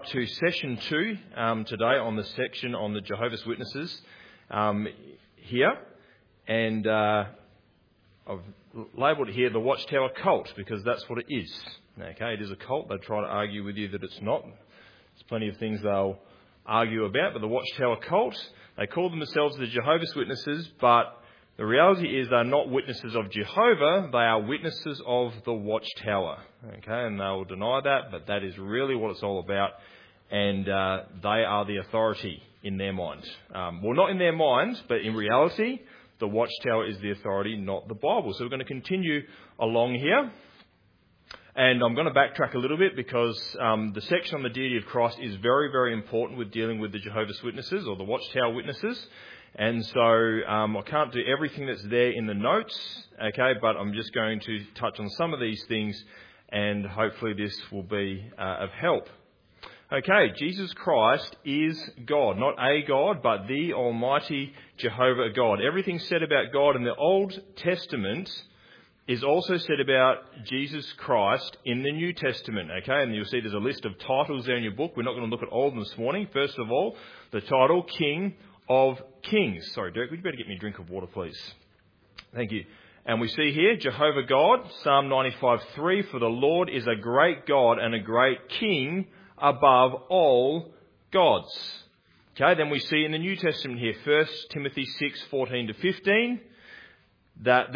to session 2 today on the section on the Jehovah's Witnesses here. And I've labelled it here the Watchtower cult because that's what it is. Okay, it is a cult. They try to argue with you that it's not. There's plenty of things they'll argue about, but the Watchtower cult, they call themselves the Jehovah's Witnesses, but the reality is they're not witnesses of Jehovah, they are witnesses of the Watchtower. Okay, and they'll deny that, but that is really what it's all about, and they are the authority in their mind. Well, not in their mind, but in reality, the Watchtower is the authority, not the Bible. So we're going to continue along here. And I'm going to backtrack a little bit because the section on the deity of Christ is very, very important with dealing with the Jehovah's Witnesses or the Watchtower Witnesses. And so I can't do everything that's there in the notes, okay, but I'm just going to touch on some of these things and hopefully this will be of help. Okay, Jesus Christ is God, not a God, but the Almighty Jehovah God. Everything said about God in the Old Testament is also said about Jesus Christ in the New Testament, okay? And you'll see there's a list of titles there in your book. We're not going to look at all of them this morning. First of all, the title, King of Kings. Sorry, Dirk, would you better get me a drink of water, please? Thank you. And we see here, Jehovah God, Psalm 95:3, for the Lord is a great God and a great King above all gods. Okay, then we see in the New Testament here, 1 Timothy 6:14-15, that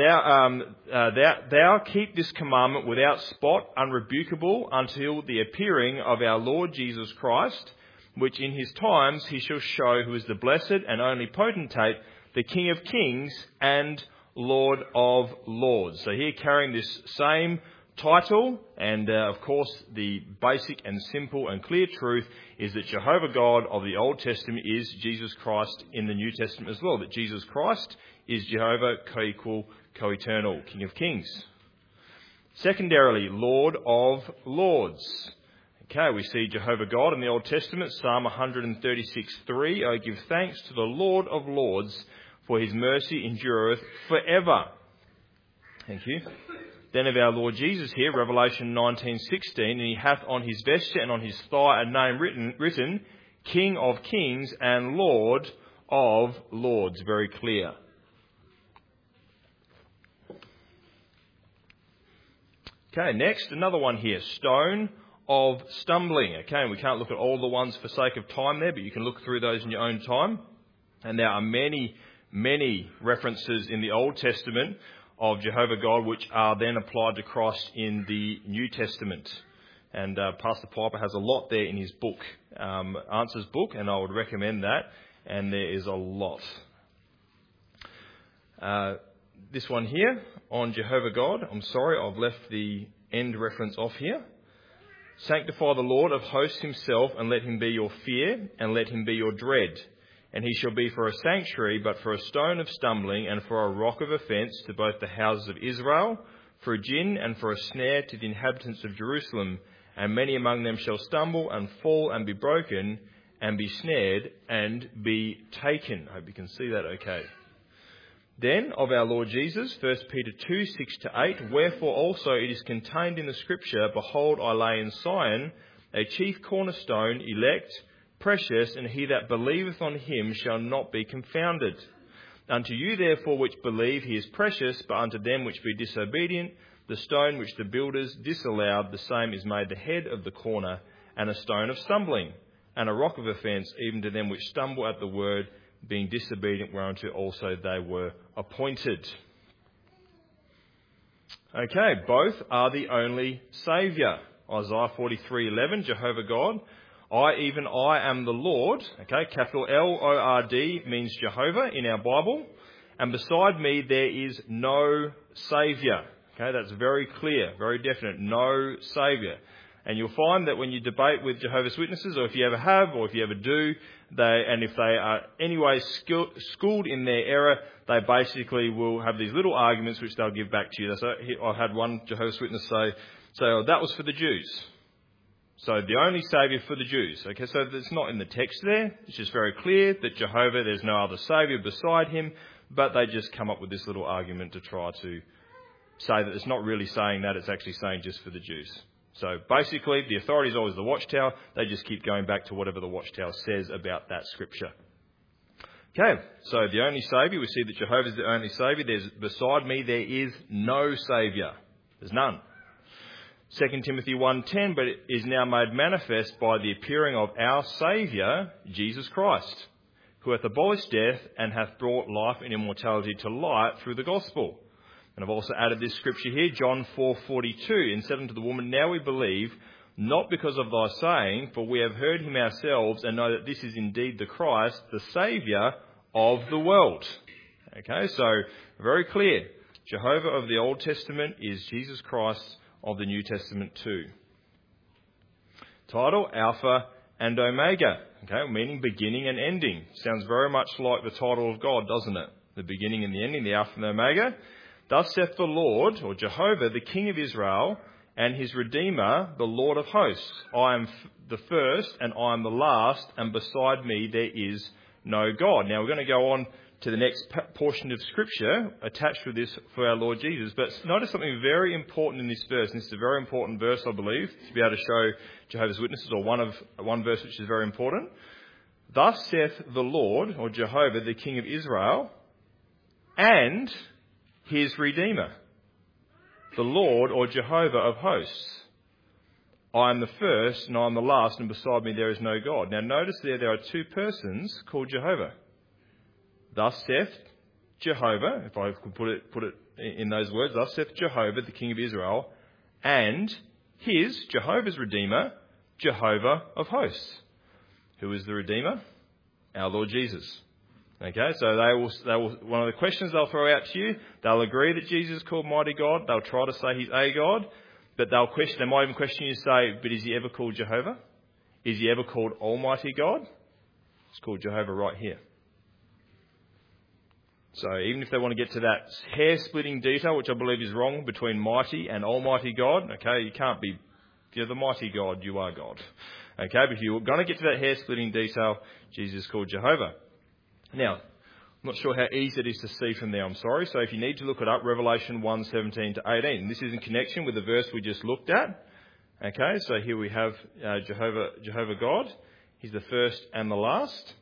thou keep this commandment without spot, unrebukable, until the appearing of our Lord Jesus Christ, which in his times he shall show who is the blessed and only potentate, the King of kings and Lord of lords. So here carrying this same title, and of course the basic and simple and clear truth is that Jehovah God of the Old Testament is Jesus Christ in the New Testament as well, that Jesus Christ is Jehovah, co-equal, co-eternal, King of Kings. Secondarily, Lord of Lords. Okay, we see Jehovah God in the Old Testament, Psalm 136:3, I give thanks to the Lord of Lords, for his mercy endureth forever. Thank you. Then of our Lord Jesus here, Revelation 19:16, and he hath on his vesture and on his thigh a name written, King of Kings and Lord of Lords. Very clear. Okay, next, another one here, stone of stumbling. Okay, and we can't look at all the ones for sake of time there, but you can look through those in your own time. And there are many, many references in the Old Testament of Jehovah God, which are then applied to Christ in the New Testament. And Pastor Piper has a lot there in his book, Answers book, and I would recommend that. And there is a lot. This one here on Jehovah God. I'm sorry, I've left the end reference off here. Sanctify the Lord of hosts himself, and let him be your fear, and let him be your dread. And he shall be for a sanctuary, but for a stone of stumbling, and for a rock of offence to both the houses of Israel, for a gin and for a snare to the inhabitants of Jerusalem. And many among them shall stumble and fall and be broken, and be snared and be taken. I hope you can see that okay. Then of our Lord Jesus, 1 Peter 2:6-8, wherefore also it is contained in the Scripture, behold, I lay in Sion a chief cornerstone, elect, precious, and he that believeth on him shall not be confounded. Unto you therefore which believe he is precious, but unto them which be disobedient, the stone which the builders disallowed, the same is made the head of the corner, and a stone of stumbling, and a rock of offence, even to them which stumble at the word, being disobedient, whereunto also they were appointed. Okay, both are the only Saviour. Isaiah 43:11, Jehovah God, I am the Lord. Okay, capital Lord means Jehovah in our Bible. And beside me there is no Saviour. Okay, that's very clear, very definite, no Saviour. And you'll find that when you debate with Jehovah's Witnesses, or if you ever have, or if you ever do, if they are anyway schooled in their error, they basically will have these little arguments which they'll give back to you. So I had one Jehovah's Witness say, oh, that was for the Jews. So the only Saviour for the Jews. Okay, so it's not in the text there. It's just very clear that Jehovah, there's no other Saviour beside him, but they just come up with this little argument to try to say that it's not really saying that, it's actually saying just for the Jews. So basically, the authority is always the Watchtower. They just keep going back to whatever the Watchtower says about that scripture. Okay, so the only Saviour, we see that Jehovah is the only Saviour. Beside me there is no Saviour. There's none. 2 Timothy 1:10, but it is now made manifest by the appearing of our Saviour, Jesus Christ, who hath abolished death and hath brought life and immortality to light through the gospel. And I've also added this scripture here, John 4:42, and said unto the woman, Now we believe, not because of thy saying, for we have heard him ourselves and know that this is indeed the Christ, the Saviour of the world. Okay, so very clear. Jehovah of the Old Testament is Jesus Christ of the New Testament too. Title, Alpha and Omega. Okay, meaning beginning and ending. Sounds very much like the title of God, doesn't it? The beginning and the ending, the Alpha and the Omega. Thus saith the Lord, or Jehovah, the King of Israel, and his Redeemer, the Lord of hosts. I am the first and I am the last, and beside me there is no God. Now we're going to go on to the next portion of Scripture attached with this for our Lord Jesus. But notice something very important in this verse, and this is a very important verse, I believe, to be able to show Jehovah's Witnesses, or one verse which is very important. Thus saith the Lord, or Jehovah, the King of Israel, and his Redeemer, the Lord, or Jehovah of hosts. I am the first and I am the last, and beside me there is no God. Now notice there are two persons called Jehovah. Thus saith Jehovah, if I could put it in those words, thus saith Jehovah, the King of Israel, and his, Jehovah's Redeemer, Jehovah of hosts. Who is the Redeemer? Our Lord Jesus. Okay, so they will. One of the questions they'll throw out to you, they'll agree that Jesus is called Mighty God. They'll try to say he's a God, but they might even question you, say, but is he ever called Jehovah? Is he ever called Almighty God? It's called Jehovah right here. So even if they want to get to that hair-splitting detail, which I believe is wrong, between mighty and Almighty God, okay, you can't be, if you're the mighty God, you are God. Okay, but if you're going to get to that hair-splitting detail, Jesus is called Jehovah. Now, I'm not sure how easy it is to see from there, I'm sorry. So if you need to look it up, Revelation 1:17 to 18. This is in connection with the verse we just looked at. Okay, so here we have Jehovah God. He's the first and the last.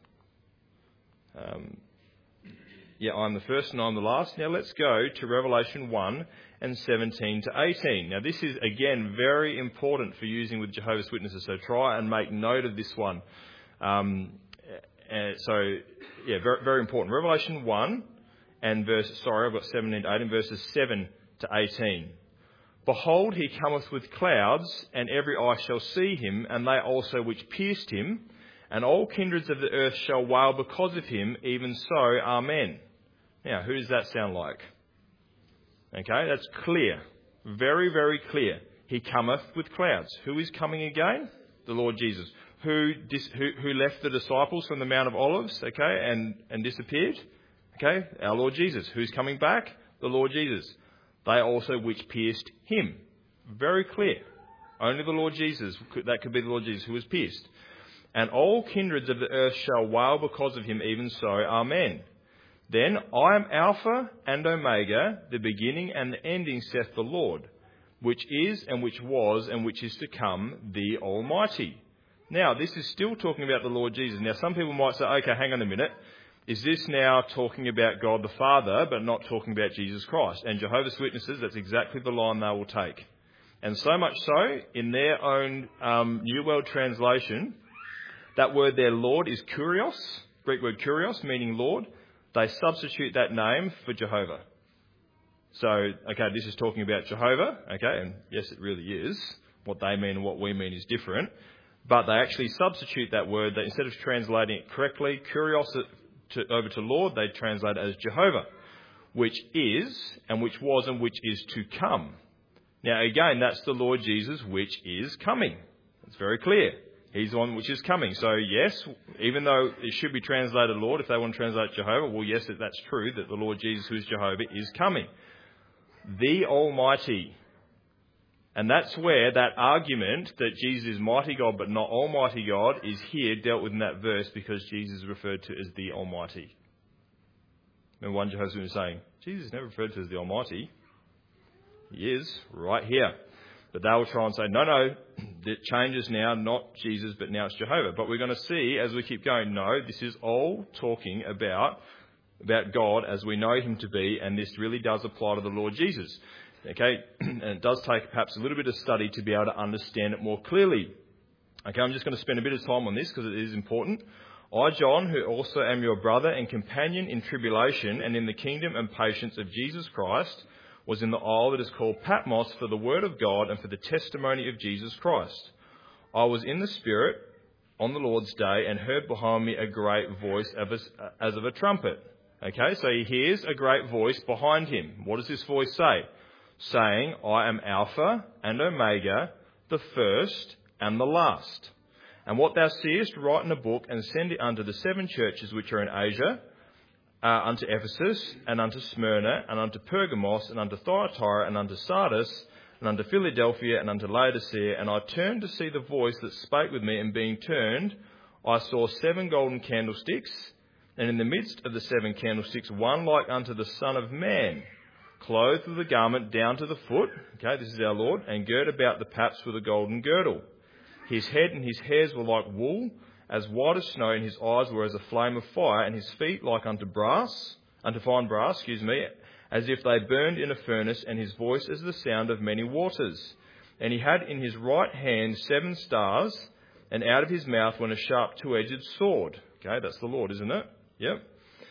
I'm the first and I'm the last. Now let's go to Revelation 1:17 to 18. Now this is, again, very important for using with Jehovah's Witnesses, so try and make note of this one. Very, very important. Revelation 1 and I've got 17 to 18, verses 7 to 18. Behold, he cometh with clouds, and every eye shall see him, and they also which pierced him, and all kindreds of the earth shall wail because of him, even so, Amen. Now, who does that sound like? Okay, that's clear. Very, very clear. He cometh with clouds. Who is coming again? The Lord Jesus. Who left the disciples from the Mount of Olives, okay, and disappeared? Okay, our Lord Jesus. Who's coming back? The Lord Jesus. They also which pierced him. Very clear. Only the Lord Jesus, that could be the Lord Jesus who was pierced. And all kindreds of the earth shall wail because of him, even so, Amen. Then I am Alpha and Omega, the beginning and the ending, saith the Lord, which is and which was and which is to come, the Almighty. Now, this is still talking about the Lord Jesus. Now, some people might say, okay, hang on a minute. Is this now talking about God the Father, but not talking about Jesus Christ? And Jehovah's Witnesses, that's exactly the line they will take. And so much so, in their own New World Translation, that word there, Lord, is kurios, Greek word kurios, meaning Lord. They substitute that name for Jehovah. So, okay, this is talking about Jehovah, okay, and yes, it really is. What they mean and what we mean is different. But they actually substitute that word. That instead of translating it correctly, kurios, over to Lord, they translate it as Jehovah, which is, and which was, and which is to come. Now, again, that's the Lord Jesus, which is coming. It's very clear. He's the one which is coming. So, yes, even though it should be translated Lord, if they want to translate Jehovah, well, yes, that's true, that the Lord Jesus, who is Jehovah, is coming. The Almighty. And that's where that argument that Jesus is mighty God but not Almighty God is here dealt with in that verse, because Jesus is referred to as the Almighty. Remember one Jehovah's Witness saying, Jesus is never referred to as the Almighty. He is, right here. But they will try and say, no, it changes now, not Jesus, but now it's Jehovah. But we're going to see as we keep going, no, this is all talking about God as we know him to be, and this really does apply to the Lord Jesus. Okay, and it does take perhaps a little bit of study to be able to understand it more clearly. Okay, I'm just going to spend a bit of time on this because it is important. I, John, who also am your brother and companion in tribulation and in the kingdom and patience of Jesus Christ, was in the isle that is called Patmos for the word of God and for the testimony of Jesus Christ. I was in the Spirit on the Lord's day and heard behind me a great voice as of a trumpet. Okay, so he hears a great voice behind him. What does this voice say? Saying, I am Alpha and Omega, the first and the last. And what thou seest, write in a book and send it unto the 7 churches which are in Asia, unto Ephesus, and unto Smyrna, and unto Pergamos, and unto Thyatira, and unto Sardis, and unto Philadelphia, and unto Laodicea. And I turned to see the voice that spake with me, and being turned, I saw 7 golden candlesticks, and in the midst of the 7 candlesticks, one like unto the Son of Man, clothed with a garment down to the foot, okay, this is our Lord, and girt about the paps with a golden girdle. His head and his hairs were like wool, as white as snow, and his eyes were as a flame of fire, and his feet like unto fine brass, as if they burned in a furnace, and his voice as the sound of many waters. And he had in his right hand 7 stars, and out of his mouth went a sharp 2-edged sword. Okay, that's the Lord, isn't it? Yep.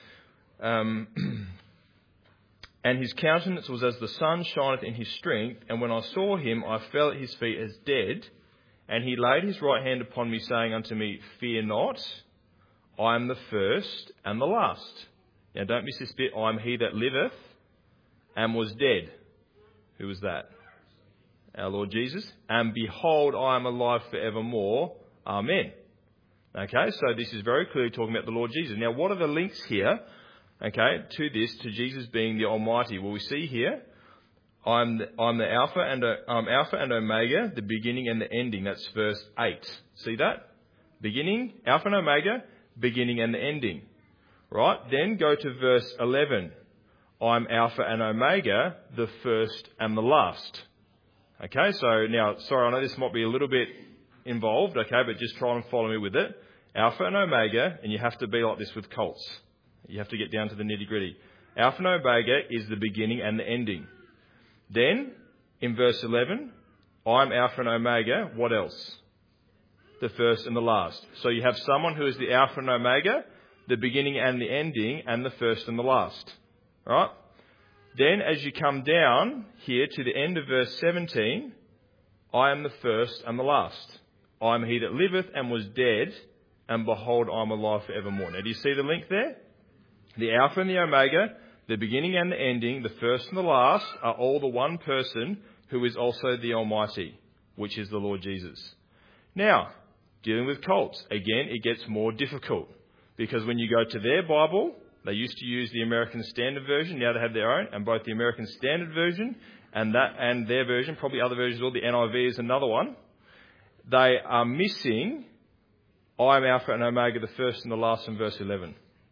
And his countenance was as the sun shineth in his strength, and when I saw him, I fell at his feet as dead. And he laid his right hand upon me, saying unto me, Fear not, I am the first and the last. Now don't miss this bit. I am he that liveth and was dead. Who was that? Our Lord Jesus. And behold, I am alive forevermore. Amen. Okay, so this is very clearly talking about the Lord Jesus. Now what are the links here, okay, to this, to Jesus being the Almighty? Well, we see here, I'm Alpha and Omega, the beginning and the ending. That's verse 8. See that? Beginning, Alpha and Omega, beginning and the ending. Right? Then go to verse 11. I'm Alpha and Omega, the first and the last. Okay, so now, sorry, I know this might be a little bit involved, okay, but just try and follow me with it. Alpha and Omega, and you have to be like this with cults. You have to get down to the nitty-gritty. Alpha and Omega is the beginning and the ending. Then, in verse 11, I'm Alpha and Omega. What else? The first and the last. So you have someone who is the Alpha and Omega, the beginning and the ending, and the first and the last. Right? Then, as you come down here to the end of verse 17, I am the first and the last. I am he that liveth and was dead, and behold, I am alive forevermore. Now, do you see the link there? The Alpha and the Omega, the beginning and the ending, the first and the last, are all the one person who is also the Almighty, which is the Lord Jesus. Now, dealing with cults, again, it gets more difficult. Because when you go to their Bible, they used to use the American Standard Version, now they have their own, and both the American Standard Version and their version, probably other versions, or the NIV is another one, they are missing, I am Alpha and Omega, the first and the last, in verse 11.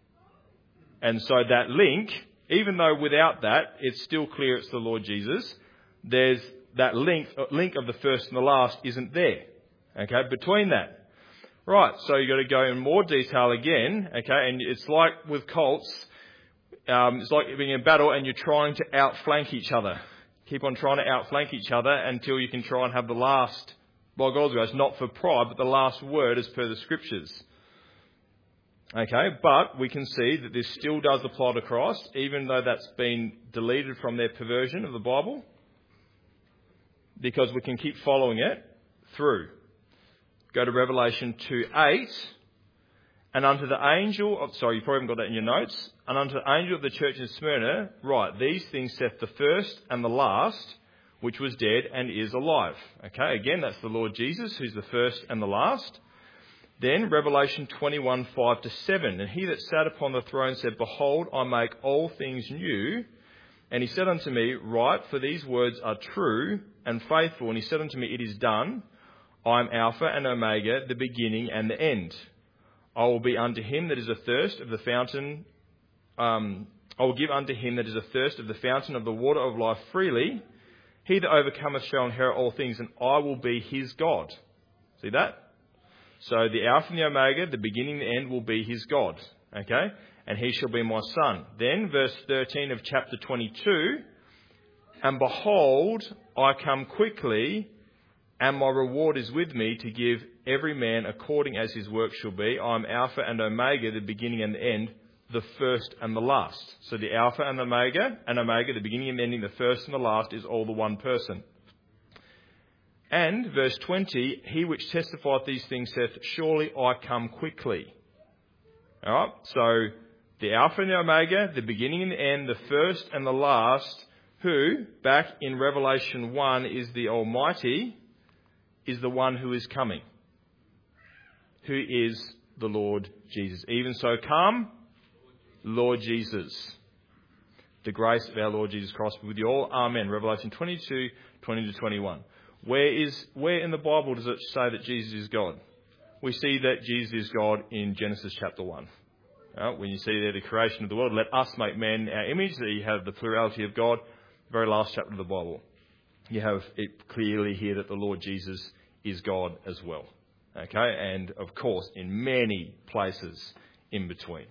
And so that link, even though without that, it's still clear it's the Lord Jesus, there's that link of the first and the last isn't there. Okay, between that. Right, so you've got to go in more detail again, okay, and it's like with cults, it's like being in battle and you're trying to outflank each other. Keep on trying to outflank each other until you can try and have the last, by God's grace, not for pride, but the last word as per the Scriptures. Okay, but we can see that this still does apply to Christ, even though that's been deleted from their perversion of the Bible, because we can keep following it through. Go to Revelation 2:8, and unto the angel of, sorry, you probably haven't got that in your notes, and unto the angel of the church in Smyrna, write, these things saith the first and the last, which was dead and is alive. Okay, again, that's the Lord Jesus, who's the first and the last. Then Revelation 21:5-7, and he that sat upon the throne said, Behold, I make all things new. And he said unto me, Write, for these words are true and faithful. And he said unto me, It is done. I am Alpha and Omega, the beginning and the end. I will be unto him that is athirst of the fountain. I will give unto him that is athirst of the fountain of the water of life freely. He that overcometh shall inherit all things, and I will be his God. See that? So the Alpha and the Omega, the beginning and the end, will be his God. Okay? And he shall be my son. Then, verse 13 of chapter 22, and behold, I come quickly, and my reward is with me to give every man according as his work shall be. I am Alpha and Omega, the beginning and the end, the first and the last. So the Alpha and Omega, the beginning and the ending, the first and the last, is all the one person. And, verse 20, he which testifieth these things saith, surely I come quickly. Alright, so the Alpha and the Omega, the beginning and the end, the first and the last, who, back in Revelation 1, is the Almighty, is the one who is coming, who is the Lord Jesus. Even so come, Lord Jesus. The grace of our Lord Jesus Christ be with you all. Amen. Revelation 22, 20 to 21. Where in the Bible does it say that Jesus is God? We see that Jesus is God in Genesis chapter 1. When you see there the creation of the world, let us make man in our image, that you have the plurality of God. The very last chapter of the Bible. You have it clearly here that the Lord Jesus is God as well. Okay, and of course in many places in between.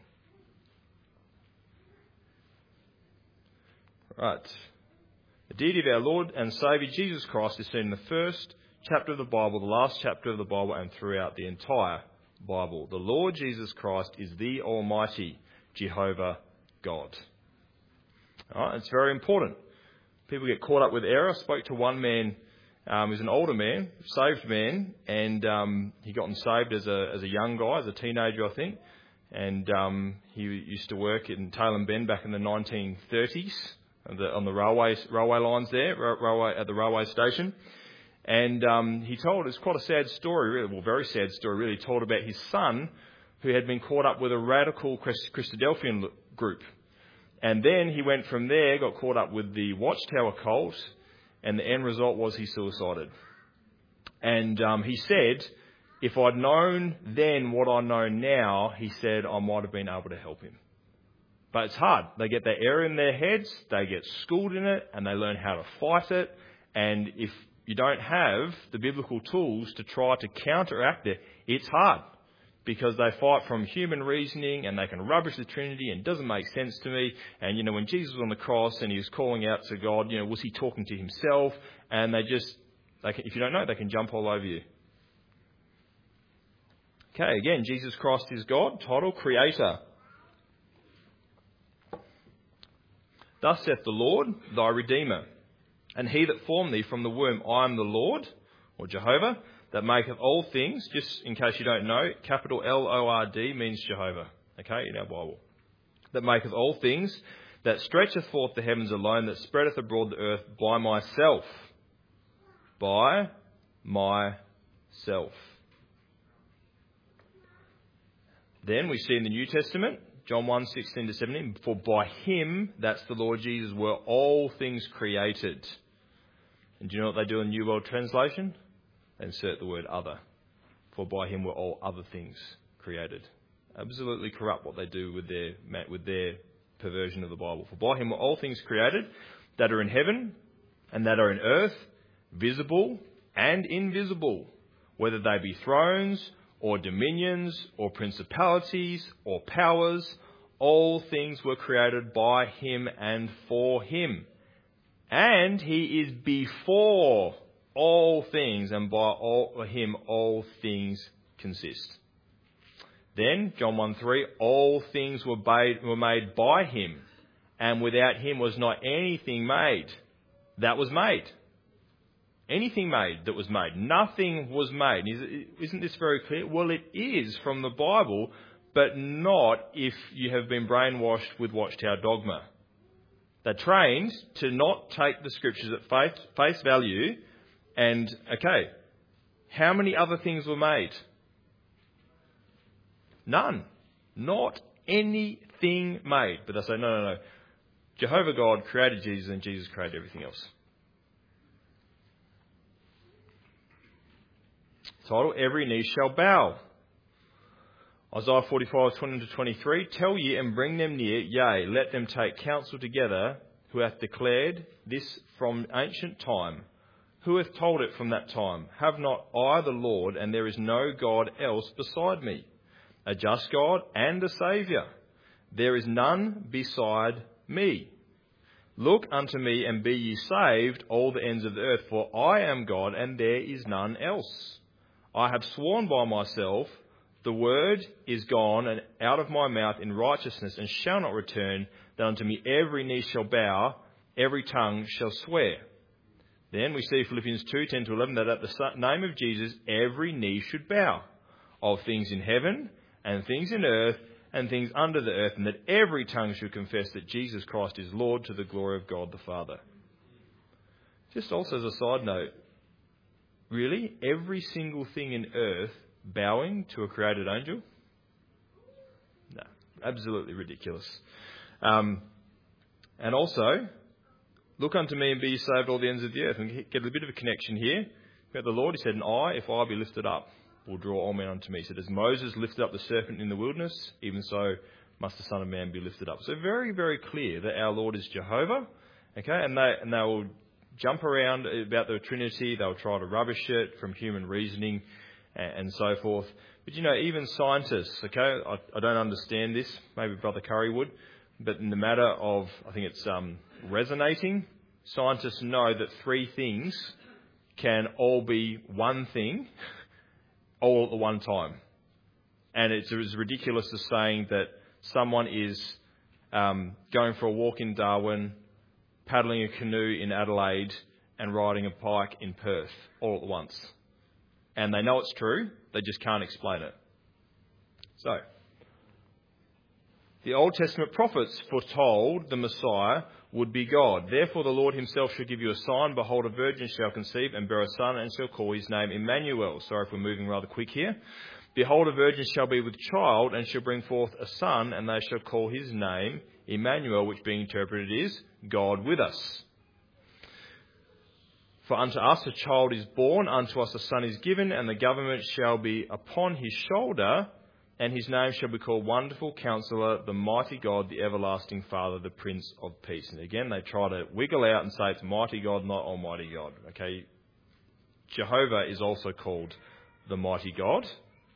Right. The deity of our Lord and Saviour Jesus Christ is seen in the first chapter of the Bible, the last chapter of the Bible, and throughout the entire Bible. The Lord Jesus Christ is the Almighty Jehovah God. Alright, it's very important. People get caught up with error. I spoke to one man, who's an older man, saved man, and he got saved as a young guy, as a teenager, I think. And he used to work in Tailem Bend back in the 1930s on the railway lines there, at the railway station. And he told, it's quite a sad story, really, well, very sad story, really. He told about his son who had been caught up with a radical Christadelphian group. And then he went from there, got caught up with the Watchtower cult, and the end result was he suicided. And he said, if I'd known then what I know now, he said, I might have been able to help him. But it's hard. They get that error in their heads, they get schooled in it, and they learn how to fight it. And if you don't have the biblical tools to try to counteract it, it's hard. Because they fight from human reasoning and they can rubbish the Trinity and it doesn't make sense to me. And, when Jesus was on the cross and he was calling out to God, was he talking to himself? And if you don't know, they can jump all over you. Okay, again, Jesus Christ is God. Title, Creator. Thus saith the Lord, thy Redeemer, and he that formed thee from the womb, I am the Lord, or Jehovah, that maketh all things. Just in case you don't know, capital Lord means Jehovah, okay, in our Bible. That maketh all things, that stretcheth forth the heavens alone, that spreadeth abroad the earth by myself. By myself. Then we see in the New Testament, John 1, 16 to 17, for by him, that's the Lord Jesus, were all things created. And do you know what they do in New World Translation? They insert the word other. For by him were all other things created. Absolutely corrupt what they do with their perversion of the Bible. For by him were all things created that are in heaven and that are in earth, visible and invisible, whether they be thrones or dominions or principalities or powers, all things were created by him and for him. And he is before all things, and by him all things consist. Then, John 1:3, all things were made by him, and without him was not anything made that was made. Anything made that was made. Nothing was made. Isn't this very clear? Well, it is from the Bible, but not if you have been brainwashed with Watchtower dogma. They're trained to not take the scriptures at face value and, okay, how many other things were made? None. Not anything made. But they say, no. Jehovah God created Jesus and Jesus created everything else. Title, every knee shall bow. Isaiah 45, 20 to 23, tell ye and bring them near, yea, let them take counsel together, who hath declared this from ancient time. Who hath told it from that time? Have not I the Lord, and there is no God else beside me, a just God and a Saviour? There is none beside me. Look unto me, and be ye saved, all the ends of the earth, for I am God, and there is none else. I have sworn by myself, the word is gone and out of my mouth in righteousness, and shall not return, that unto me every knee shall bow, every tongue shall swear. Then we see Philippians 2:10-11, that at the name of Jesus every knee should bow, of things in heaven and things in earth and things under the earth, and that every tongue should confess that Jesus Christ is Lord, to the glory of God the Father. Just also as a side note, really, every single thing in earth bowing to a created angel? No, absolutely ridiculous. And also, look unto me and be saved, all the ends of the earth. And get a bit of a connection here. About the Lord, he said, and if I be lifted up, will draw all men unto me. He said, as Moses lifted up the serpent in the wilderness, even so must the Son of Man be lifted up. So very, very clear that our Lord is Jehovah. Okay, and they will jump around about the Trinity. They'll try to rubbish it from human reasoning and so forth. But even scientists, okay, I don't understand this. Maybe Brother Curry would. But in the matter of, I think it's resonating, scientists know that three things can all be one thing all at the one time. And it's as ridiculous as saying that someone is going for a walk in Darwin, paddling a canoe in Adelaide, and riding a bike in Perth all at once. And they know it's true, they just can't explain it. So, the Old Testament prophets foretold the Messiah would be God. Therefore the Lord himself shall give you a sign. Behold, a virgin shall conceive and bear a son, and shall call his name Emmanuel. Sorry if we're moving rather quick here. Behold, a virgin shall be with child, and shall bring forth a son, and they shall call his name Emmanuel, which being interpreted is God with us. For unto us a child is born, unto us a son is given, and the government shall be upon his shoulder, and his name shall be called Wonderful Counselor, the Mighty God, the Everlasting Father, the Prince of Peace. And again, they try to wiggle out and say it's Mighty God, not Almighty God. Okay, Jehovah is also called the Mighty God.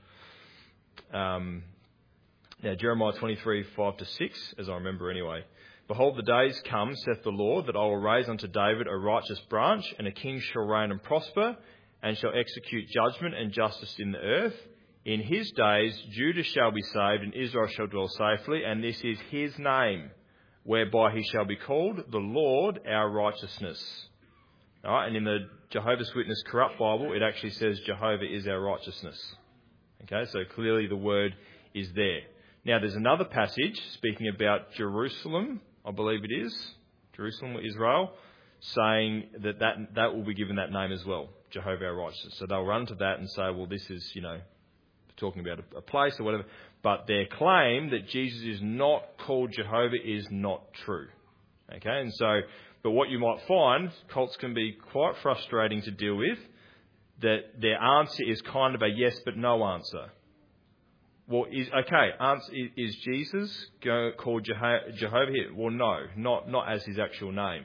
Now, Jeremiah 23:5-6, as I remember anyway. Behold, the days come, saith the Lord, that I will raise unto David a righteous branch, and a king shall reign and prosper, and shall execute judgment and justice in the earth. In his days Judah shall be saved, and Israel shall dwell safely, and this is his name, whereby he shall be called the Lord our righteousness. All right, and in the Jehovah's Witness Corrupt Bible, it actually says Jehovah is our righteousness. Okay, so clearly the word is there. Now, there's another passage speaking about Jerusalem, I believe it is, Jerusalem or Israel, saying that will be given that name as well, Jehovah our righteousness. So they'll run to that and say, well, this is, talking about a place or whatever. But their claim that Jesus is not called Jehovah is not true. Okay, and so, but what you might find, cults can be quite frustrating to deal with, that their answer is kind of a yes but no answer. Well, is Jesus called Jehovah here? Well, no, not as his actual name.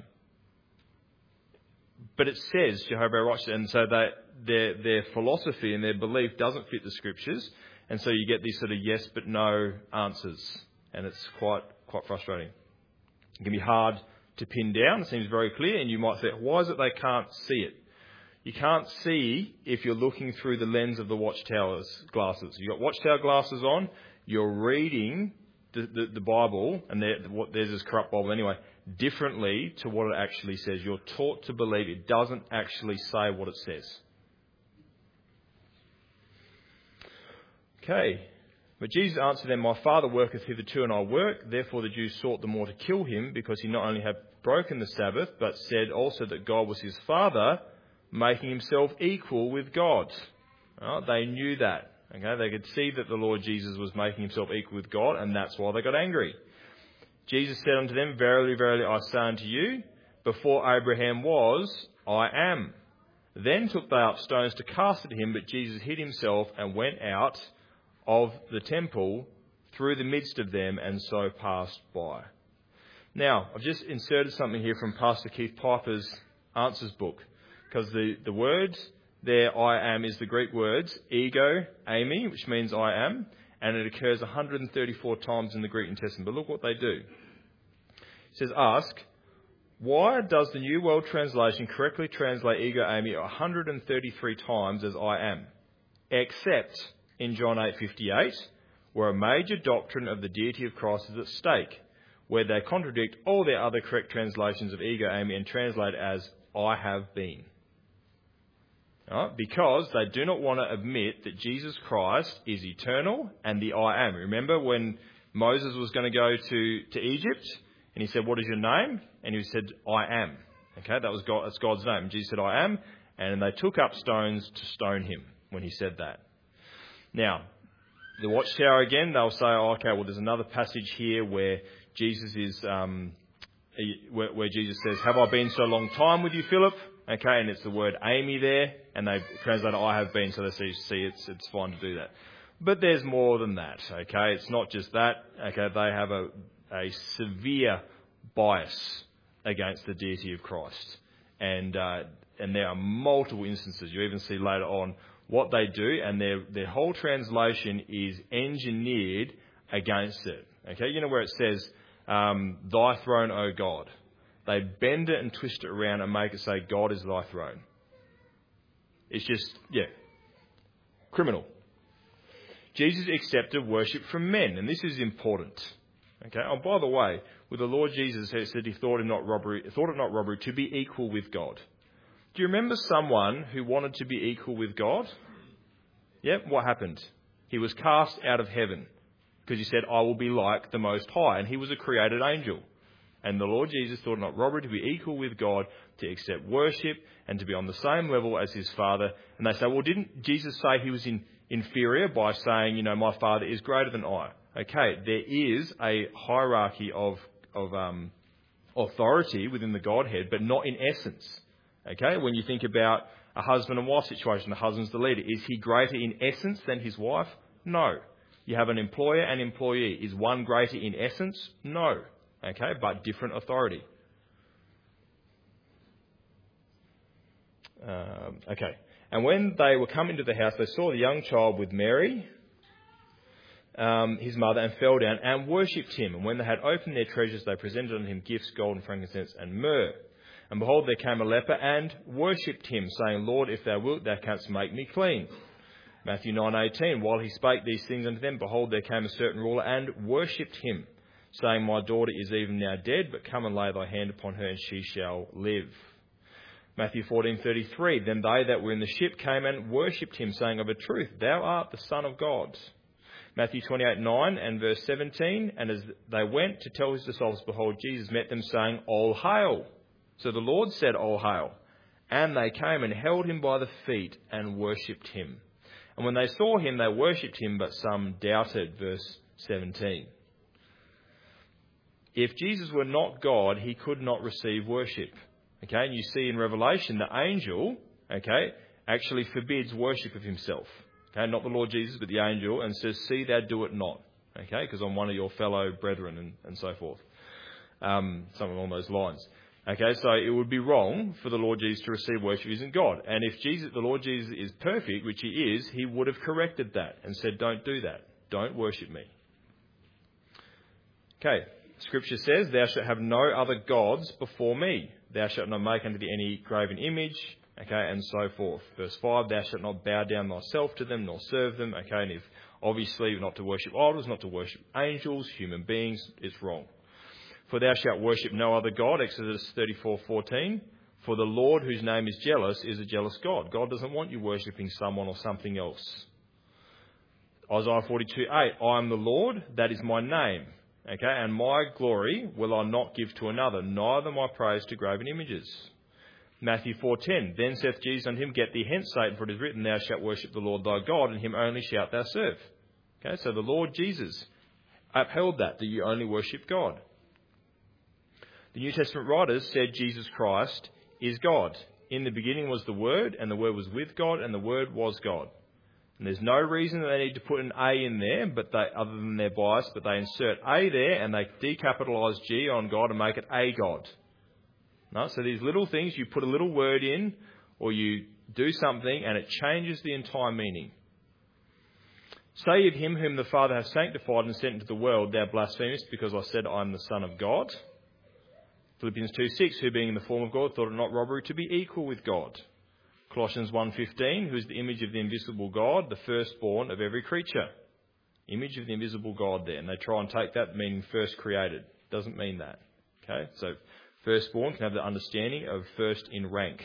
But it says Jehovah our righteousness, and so their philosophy and their belief doesn't fit the scriptures, and so you get these sort of yes but no answers, and it's quite frustrating. It can be hard to pin down. It seems very clear, and you might say, why is it they can't see it? You can't see if you're looking through the lens of the watchtower's glasses. You've got watchtower glasses on, you're reading the Bible, and there's this corrupt Bible anyway, differently to what it actually says. You're taught to believe it doesn't actually say what it says. Okay. But Jesus answered them, my Father worketh hitherto, and I work. Therefore the Jews sought the more to kill him, because he not only had broken the Sabbath, but said also that God was his Father, making himself equal with God. They knew that. Okay, they could see that the Lord Jesus was making himself equal with God, and that's why they got angry. Jesus said unto them, verily, verily, I say unto you, before Abraham was, I am. Then took they up stones to cast at him, but Jesus hid himself and went out of the temple through the midst of them, and so passed by. Now, I've just inserted something here from Pastor Keith Piper's Answers book, because the words there, I am, is the Greek words ego, eimi, which means I am, and it occurs 134 times in the Greek New Testament. But look what they do. It says, ask, why does the New World Translation correctly translate ego, eimi 133 times as I am, except in John 8:58, where a major doctrine of the deity of Christ is at stake, where they contradict all their other correct translations of ego, eimi, and translate as I have been. Right? Because they do not want to admit that Jesus Christ is eternal and the I am. Remember when Moses was going to go to Egypt and he said, what is your name? And he said, I am. Okay, that's God's name. And Jesus said, I am. And they took up stones to stone him when he said that. Now, the Watchtower again, they'll say, oh, okay, well, there's another passage here where Jesus is, where Jesus says, have I been so long time with you, Philip? Okay, and it's the word eimi there, and they translate I have been, so they see it's fine to do that. But there's more than that, okay? It's not just that, okay? They have a severe bias against the deity of Christ. And there are multiple instances. You even see later on what they do, and their whole translation is engineered against it. Okay, you know where it says, thy throne, O God. They bend it and twist it around and make it say, God is thy throne. It's just, criminal. Jesus accepted worship from men, and this is important. Okay. Oh, by the way, with the Lord Jesus, he said he thought it not robbery to be equal with God. Do you remember someone who wanted to be equal with God? Yep. What happened? He was cast out of heaven because he said, I will be like the Most High, and he was a created angel. And the Lord Jesus thought it not robbery to be equal with God, to accept worship, and to be on the same level as his Father. And they say, well, didn't Jesus say he was inferior by saying, my Father is greater than I? Okay, there is a hierarchy of authority within the Godhead, but not in essence. Okay, when you think about a husband and wife situation, the husband's the leader. Is he greater in essence than his wife? No. You have an employer and employee. Is one greater in essence? No. Okay, but different authority. Okay. And when they were coming to the house, they saw the young child with Mary, his mother, and fell down and worshipped him. And when they had opened their treasures, they presented unto him gifts, gold and frankincense and myrrh. And behold, there came a leper and worshipped him, saying, Lord, if thou wilt, thou canst make me clean. Matthew 9:18. While he spake these things unto them, behold, there came a certain ruler and worshipped him, saying, my daughter is even now dead, but come and lay thy hand upon her, and she shall live. Matthew 14:33. Then they that were in the ship came and worshipped him, saying, of a truth, thou art the Son of God. Matthew 28:9 and verse 17. And as they went to tell his disciples, behold, Jesus met them, saying, All hail. So the Lord said, All hail. And they came and held him by the feet and worshipped him. And when they saw him, they worshipped him, but some doubted. Verse 17. If Jesus were not God, he could not receive worship. Okay, and you see in Revelation, the angel, actually forbids worship of himself. Okay, not the Lord Jesus, but the angel, and says, see thou do it not. Okay, because I'm one of your fellow brethren and so forth. Something along those lines. Okay, so it would be wrong for the Lord Jesus to receive worship. He isn't God. And if the Lord Jesus is perfect, which he is, he would have corrected that and said, don't do that. Don't worship me. Okay, Scripture says, thou shalt have no other gods before me. Thou shalt not make unto thee any graven image, and so forth. Verse 5, thou shalt not bow down thyself to them, nor serve them. And if obviously not to worship idols, not to worship angels, human beings, it's wrong. For thou shalt worship no other God, Exodus 34:14. For the Lord, whose name is jealous, is a jealous God. God doesn't want you worshipping someone or something else. Isaiah 42:8. I am the Lord, that is my name. And my glory will I not give to another, neither my praise to graven images. Matthew 4:10. Then saith Jesus unto him, get thee hence, Satan, for it is written, thou shalt worship the Lord thy God, and him only shalt thou serve. So the Lord Jesus upheld that you only worship God. The New Testament writers said Jesus Christ is God. In the beginning was the Word, and the Word was with God, and the Word was God. And there's no reason that they need to put an A in there, other than their bias, but they insert A there and they decapitalise G on God and make it a God. No? So these little things, you put a little word in, or you do something and it changes the entire meaning. Say of him whom the Father hath sanctified and sent into the world, thou blasphemest, because I said I am the Son of God. Philippians 2:6, who being in the form of God thought it not robbery to be equal with God. Colossians 1:15, who is the image of the invisible God, the firstborn of every creature. Image of the invisible God there. And they try and take that meaning first created. Doesn't mean that. Okay, so firstborn can have the understanding of first in rank.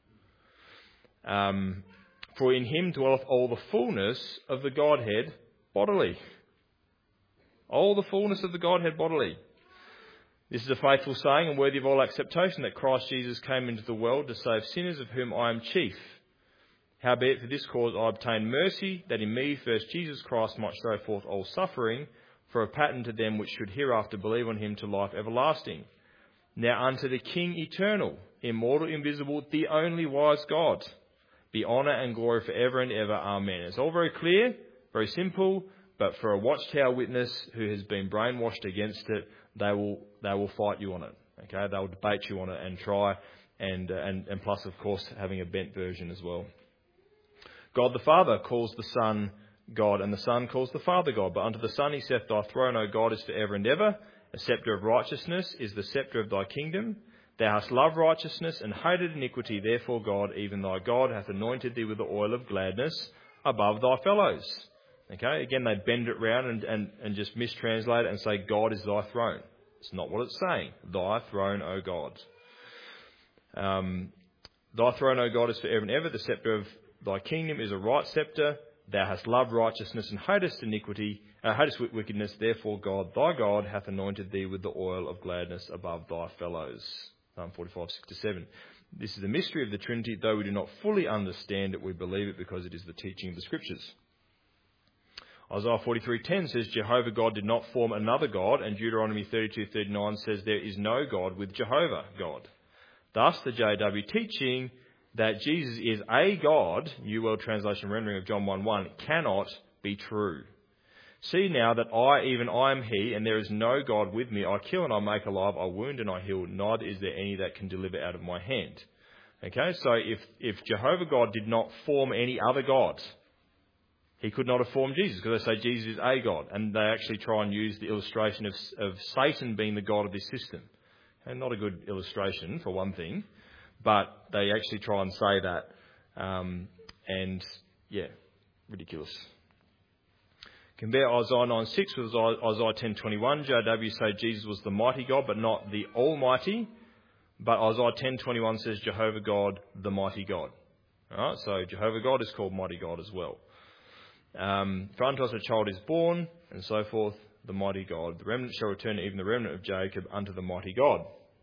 For in him dwelleth all the fullness of the Godhead bodily. All the fullness of the Godhead bodily. This is a faithful saying and worthy of all acceptation, that Christ Jesus came into the world to save sinners, of whom I am chief. Howbeit for this cause I obtained mercy, that in me first Jesus Christ might show forth all suffering, for a pattern to them which should hereafter believe on him to life everlasting. Now unto the King eternal, immortal, invisible, the only wise God, be honour and glory for ever and ever. Amen. It's all very clear, very simple, but for a Watchtower witness who has been brainwashed against it, they will fight you on it. Okay, they'll debate you on it and try, and plus of course having a bent version as well. God the Father calls the Son God, and the Son calls the Father God. But unto the Son he saith, Thy throne, O God, is for ever and ever. A sceptre of righteousness is the sceptre of thy kingdom. Thou hast loved righteousness and hated iniquity. Therefore God, even thy God, hath anointed thee with the oil of gladness above thy fellows. Okay, again they bend it round and just mistranslate it and say God is thy throne. It's not what it's saying. Thy throne, O God. Thy throne, O God, is for ever and ever. The sceptre of thy kingdom is a right sceptre. Thou hast loved righteousness and hatest wickedness. Therefore God, thy God, hath anointed thee with the oil of gladness above thy fellows. Psalm 45:6-7. This is the mystery of the Trinity. Though we do not fully understand it, we believe it because it is the teaching of the Scriptures. Isaiah 43:10 says Jehovah God did not form another God, and Deuteronomy 32:39 says there is no God with Jehovah God. Thus the JW teaching that Jesus is a God, New World Translation rendering of John 1:1, cannot be true. See now that I am he, and there is no God with me. I kill and I make alive, I wound and I heal, neither is there any that can deliver out of my hand. Okay, so if Jehovah God did not form any other God, he could not have formed Jesus, because they say Jesus is a God, and they actually try and use the illustration of Satan being the God of this system. And not a good illustration, for one thing, but they actually try and say that, and yeah, ridiculous. Compare Isaiah 9:6 with Isaiah 10:21. JW say Jesus was the mighty God, but not the Almighty. But Isaiah 10:21 says Jehovah God, the mighty God. All right, so Jehovah God is called mighty God as well. For unto us a child is born, and so forth, the mighty God. The remnant shall return, even the remnant of Jacob, unto the mighty God.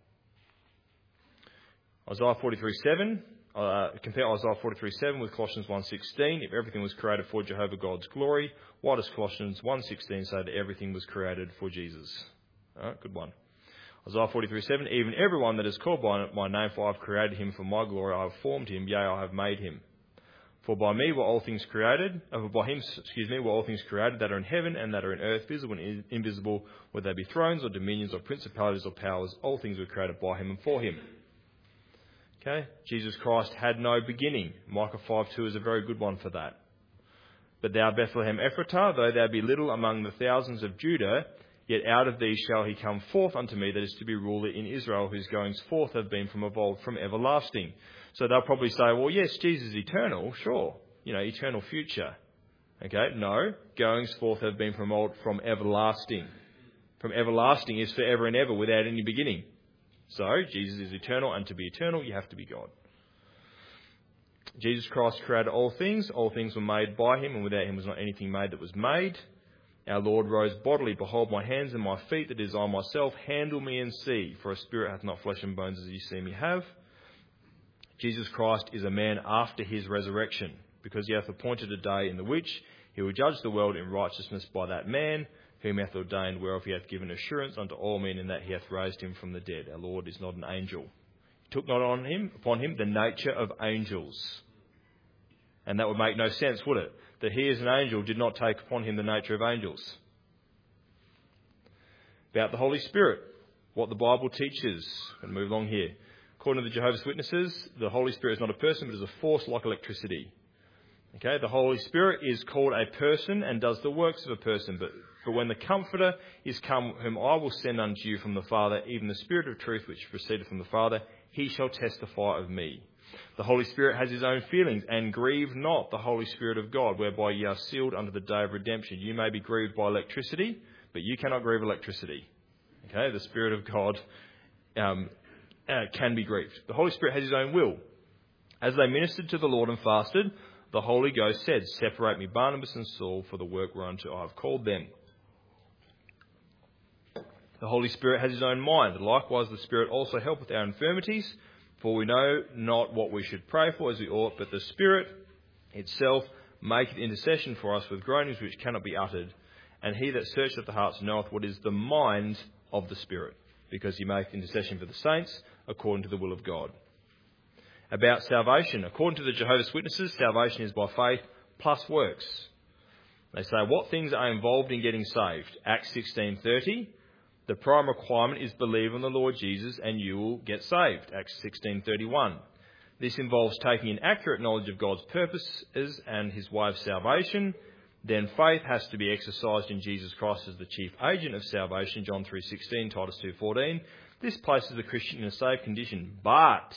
Isaiah 43:7. Compare Isaiah 43:7 with Colossians 1:16. If everything was created for Jehovah God's glory, why does Colossians 1:16 say that everything was created for Jesus? All right, good one. Isaiah 43:7. Even everyone that is called by my name, for I have created him for my glory, I have formed him, yea, I have made him. For by me were all things created, by him, were all things created that are in heaven and that are in earth, visible and invisible, whether they be thrones or dominions or principalities or powers, all things were created by him and for him. Okay, Jesus Christ had no beginning. Micah 5:2 is a very good one for that. But thou, Bethlehem Ephratah, though thou be little among the thousands of Judah, yet out of thee shall he come forth unto me that is to be ruler in Israel, whose goings forth have been from of old, from everlasting. So they'll probably say, well, yes, Jesus is eternal, sure, eternal future. Okay, no, goings forth have been from old, from everlasting. From everlasting is forever and ever without any beginning. So Jesus is eternal, and to be eternal, you have to be God. Jesus Christ created all things were made by him, and without him was not anything made that was made. Our Lord rose bodily, behold my hands and my feet, that is I myself, handle me and see, for a spirit hath not flesh and bones as ye see me have. Jesus Christ is a man after his resurrection, because he hath appointed a day in the which he will judge the world in righteousness by that man, whom he hath ordained, whereof he hath given assurance unto all men, in that he hath raised him from the dead. Our Lord is not an angel. He took not upon him the nature of angels. And that would make no sense, would it? That he as an angel did not take upon him the nature of angels. About the Holy Spirit, what the Bible teaches. I'm going to move along here. According to the Jehovah's Witnesses, the Holy Spirit is not a person, but is a force like electricity. Okay, the Holy Spirit is called a person and does the works of a person. But when the Comforter is come, whom I will send unto you from the Father, even the Spirit of truth which proceeded from the Father, he shall testify of me. The Holy Spirit has his own feelings, and grieve not the Holy Spirit of God, whereby ye are sealed unto the day of redemption. You may be grieved by electricity, but you cannot grieve electricity. Okay, the Spirit of God can be grieved. The Holy Spirit has his own will. As they ministered to the Lord and fasted, the Holy Ghost said, separate me Barnabas and Saul for the work whereunto I have called them. The Holy Spirit has his own mind. Likewise, the Spirit also helpeth our infirmities, for we know not what we should pray for as we ought, but the Spirit itself maketh intercession for us with groanings which cannot be uttered. And he that searcheth the hearts knoweth what is the mind of the Spirit, because he maketh intercession for the saints according to the will of God. About salvation, according to the Jehovah's Witnesses, salvation is by faith plus works. They say, what things are involved in getting saved? Acts 16:30. The prime requirement is believe on the Lord Jesus and you will get saved. Acts 16:31. This involves taking an accurate knowledge of God's purposes and his way of salvation. Then faith has to be exercised in Jesus Christ as the chief agent of salvation. John 3:16, Titus 2:14. This places the Christian in a safe condition. But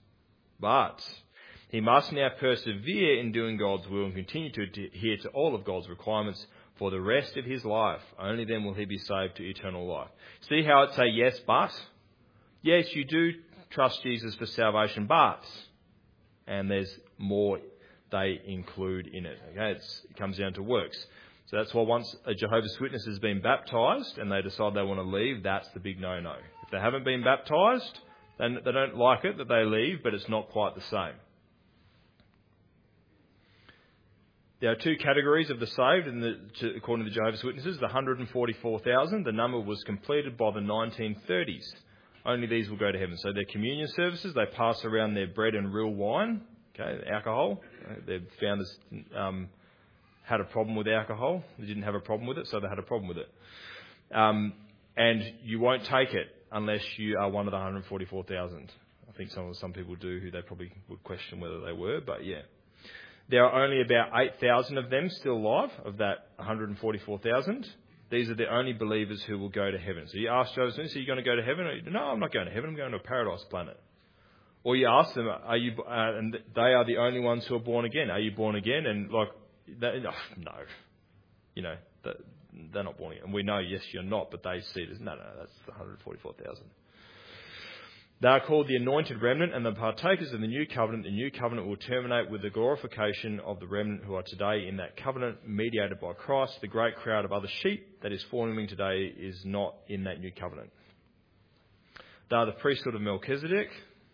he must now persevere in doing God's will and continue to adhere to all of God's requirements for the rest of his life. Only then will he be saved to eternal life. See how it say yes, but? Yes, you do trust Jesus for salvation, but. And there's more they include in it. Okay, it comes down to works. So that's why once a Jehovah's Witness has been baptised and they decide they want to leave, that's the big no-no. If they haven't been baptised, then they don't like it that they leave, but it's not quite the same. There are two categories of the saved, according to the Jehovah's Witnesses. The 144,000, the number was completed by the 1930s. Only these will go to heaven. So their communion services, they pass around their bread and real wine, okay, alcohol. Their founders had a problem with alcohol. They didn't have a problem with it, so they had a problem with it. And you won't take it unless you are one of the 144,000. I think some people do who they probably would question whether they were, but yeah. There are only about 8,000 of them still alive, of that 144,000. These are the only believers who will go to heaven. So you ask Jehovah's Witnesses, are you going to go to heaven? No, I'm not going to heaven. I'm going to a paradise planet. Or you ask them, are you? And they are the only ones who are born again. Are you born again? And no. You know, they're not born again. And we know, yes, you're not, but they see it as, no, that's the 144,000. They are called the anointed remnant and the partakers of the new covenant. The new covenant will terminate with the glorification of the remnant who are today in that covenant mediated by Christ. The great crowd of other sheep that is forming today is not in that new covenant. They are the priesthood of Melchizedek.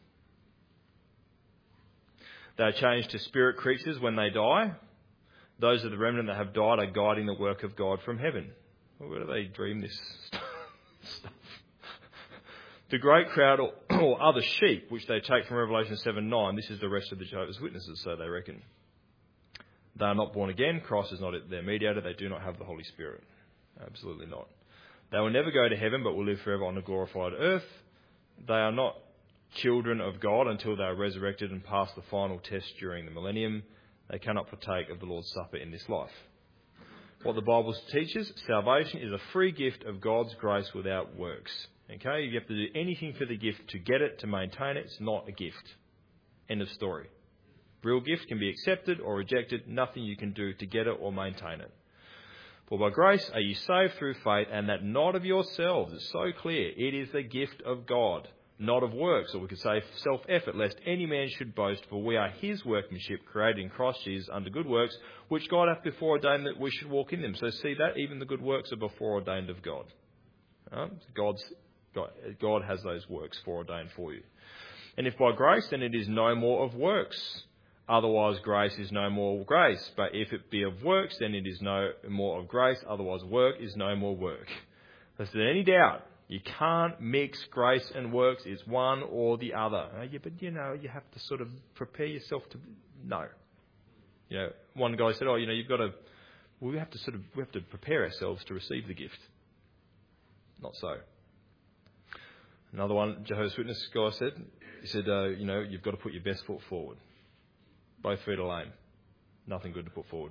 They are changed to spirit creatures when they die. Those of the remnant that have died are guiding the work of God from heaven. Where do they dream this stuff? The great crowd or other sheep, which they take from Revelation 7:9, this is the rest of the Jehovah's Witnesses, so they reckon. They are not born again. Christ is not their mediator. They do not have the Holy Spirit. Absolutely not. They will never go to heaven, but will live forever on a glorified earth. They are not children of God until they are resurrected and pass the final test during the millennium. They cannot partake of the Lord's Supper in this life. What the Bible teaches, salvation is a free gift of God's grace without works. Okay, you have to do anything for the gift to get it, to maintain it. It's not a gift. End of story. Real gift can be accepted or rejected. Nothing you can do to get it or maintain it. For by grace are you saved through faith, and that not of yourselves. It's so clear. It is the gift of God, not of works, or we could say self-effort, lest any man should boast. For we are his workmanship, created in Christ Jesus unto good works, which God hath before ordained that we should walk in them. So see that even the good works are before ordained of God. God has those works foreordained for you. And if by grace, then it is no more of works. Otherwise, grace is no more grace. But if it be of works, then it is no more of grace. Otherwise, work is no more work. Is there any doubt? You can't mix grace and works. It's one or the other. Yeah, but you have to sort of prepare yourself to... No. One guy said, we have to prepare ourselves to receive the gift. Not so. Another one, Jehovah's Witness guy said, you've got to put your best foot forward. Both feet are lame. Nothing good to put forward.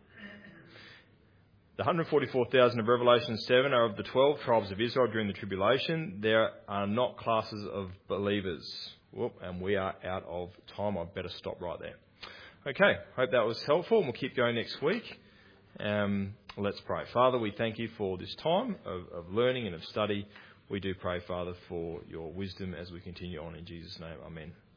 The 144,000 of Revelation 7 are of the 12 tribes of Israel during the tribulation. There are not classes of believers. And we are out of time. I'd better stop right there. Okay, hope that was helpful, and we'll keep going next week. Let's pray. Father, we thank you for this time of learning and of study. We do pray, Father, for your wisdom as we continue on. In Jesus' name, amen.